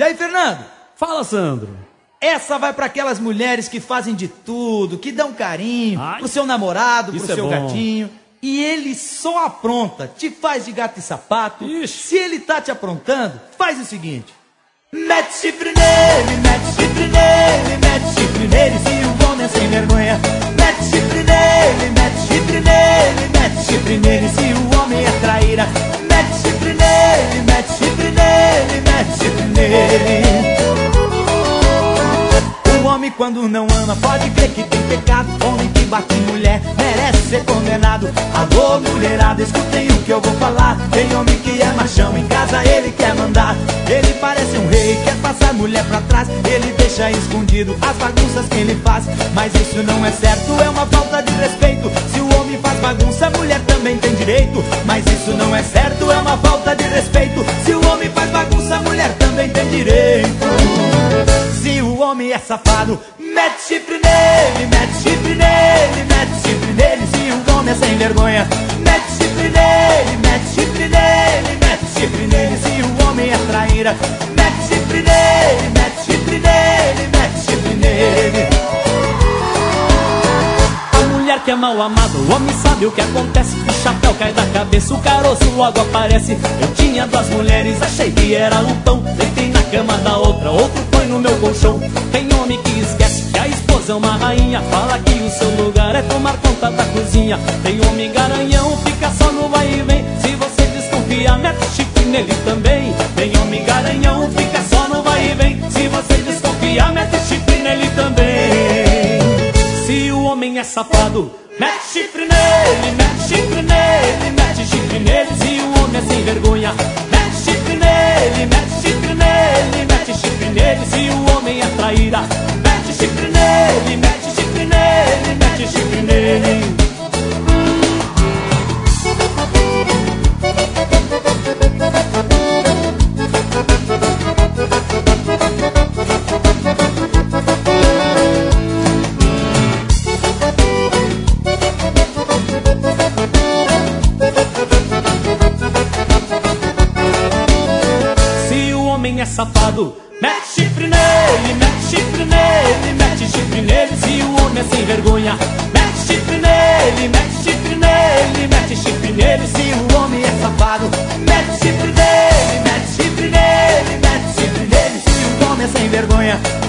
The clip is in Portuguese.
E aí, Fernando? Fala, Sandro. Essa vai para aquelas mulheres que fazem de tudo, que dão carinho pro seu namorado, pro seu gatinho. E ele só apronta, te faz de gato e sapato. Ixi. Se ele tá te aprontando, faz o seguinte: mete chifre nele, mete chifre nele, mete chifre nele. Se o homem é sem vergonha, mete chifre nele, mete chifre nele, mete chifre nele. Se o homem é traíra, mete chifre nele, mete chifre nele, mete chifre nele. O homem quando não ama pode crer que tem pecado. Homem que bate em mulher merece ser condenado. Alô, mulherada, escutem o que eu vou falar. Tem homem que é machão, em casa ele quer mandar. Ele parece um rei, quer passar a mulher pra trás. Ele deixa escondido as bagunças que ele faz. Mas isso não é certo, é uma falta de respeito. Se o homem faz bagunça, a mulher também tem direito. Mas isso não é certo, é uma falta de respeito. Se o homem faz bagunça, a mulher também tem direito. Se o homem é safado, mete chifre nele, mete chifre nele, mete chifre nele. Se o homem é sem vergonha, mete chifre nele, mete chifre nele, mete chifre nele. Se o homem é traíra, mete chifre nele, mete chifre nele, mete chifre nele. A mulher que é mal amada, o homem sabe o que acontece. O chapéu cai da cabeça, o caroço logo aparece. Eu tinha duas mulheres, achei que era um pão. Deitei na cama da outra, outro foi no meu colchão. Tem homem que esquece que a esposa é uma rainha. Fala que o seu lugar é tomar conta da cozinha. Tem homem garanhão, fica só no vai e vem. Se você desconfia, mete chifre nele também. Tem homem garanhão, fica só no vai e vem. Se você desconfia, mete chifre nele também. Se o homem é safado, mete chifre nele, mete chifre nele, mete chifre nele. Se o homem é sem vergonha, mete chifre nele, mete chifre nele, mete chifre nele. Se o homem é traíra, mete chifre nele, mete chifre nele, mete chifre nele. É safado, mete chifre nele, mete chifre nele, mete chifre nele. Se o homem é sem vergonha, mete chifre nele, mete chifre nele, mete chifre nele. Se o homem é safado, mete chifre nele, mete chifre nele, mete chifre nele. Se o homem é sem vergonha,